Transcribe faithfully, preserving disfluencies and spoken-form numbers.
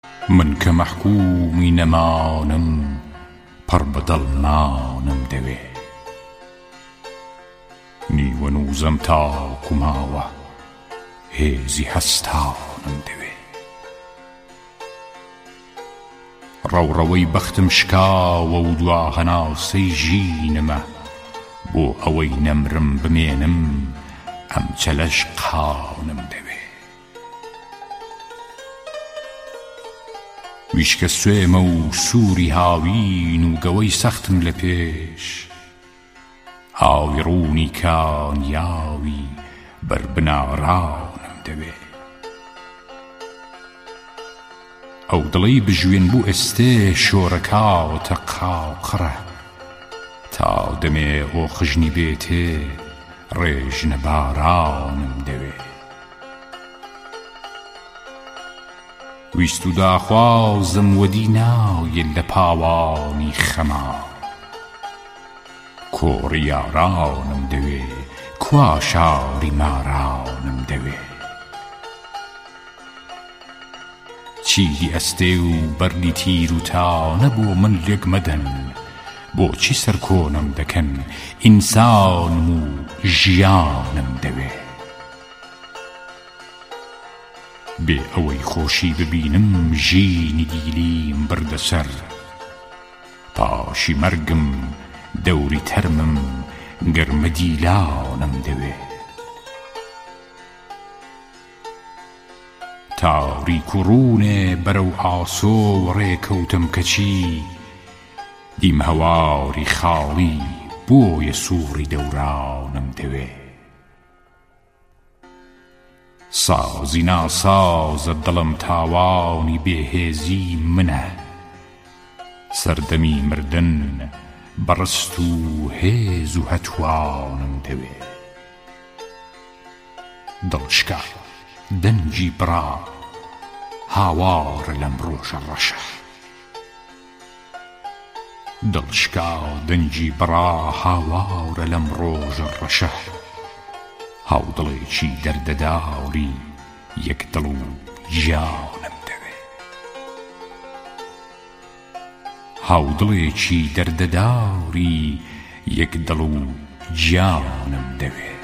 من کە مەحکومی نەمانم پڕ بە دڵنانم دەوێ نیوە نووزەم تاکو ماوە هێزی هەستانم دەوێ ڕەوڕەوەی بەختم شکاوە و دوا هەناسەی ژینمە بۆ ئەوەی نەمرم بمێنم ئەم چەلەشقانم دەوێ ویشکە سوێمە و سووری هاوین و گەوەی سەختم لە پێش ئاوی ڕوونی کانیاوی بەر بناڕانم دەوێ ئەو دڵەی بژوێن بوو ئێستێ شۆڕەکاوتە قاوقڕە تا دەمێ ئۆ خژنی بێتێ ڕێژنە بارانم دەوێ ویست و داخوازم وەدی ناویە لە پاوانی خەما کۆڕی یارانم دەوێ کوا شاری مارانم دەوێ چیدی ئەستێ و بەرنی تیر و تانە بۆ من لێک مەدەن بۆچی سەرکۆنم دەکەن ئینسانم و ژیانم دەوێ بێ ئەوەی خۆشی ببینم ژینی دیلیم بردە سەر پاشی مەرگم دەوری تەرمم گەرمە دیلانم دەوێ تاریک و ڕوونێ بەرەو ئاسۆ و ڕێکەوتم کەچی دیم هەواری خاڵی بۆیە سووڕی دەورانم دەوێ سازی ناسازە دڵم تاوانی بێهێزی منە سەردەمی مردن بەڕست و هێز و هەتوانم دەوێ دڵشکا دەنجی بڕا هاوارە لەم ڕۆژە ڕەشە دڵشکا دەنجی بڕا هاوارە لەم ڕۆژە ڕەشە هاودڵێکی دەردەداری یەک دڵ و گیانم دەوێ هاودڵێکی دەردەداری یەک دڵ و گیانم دەوێ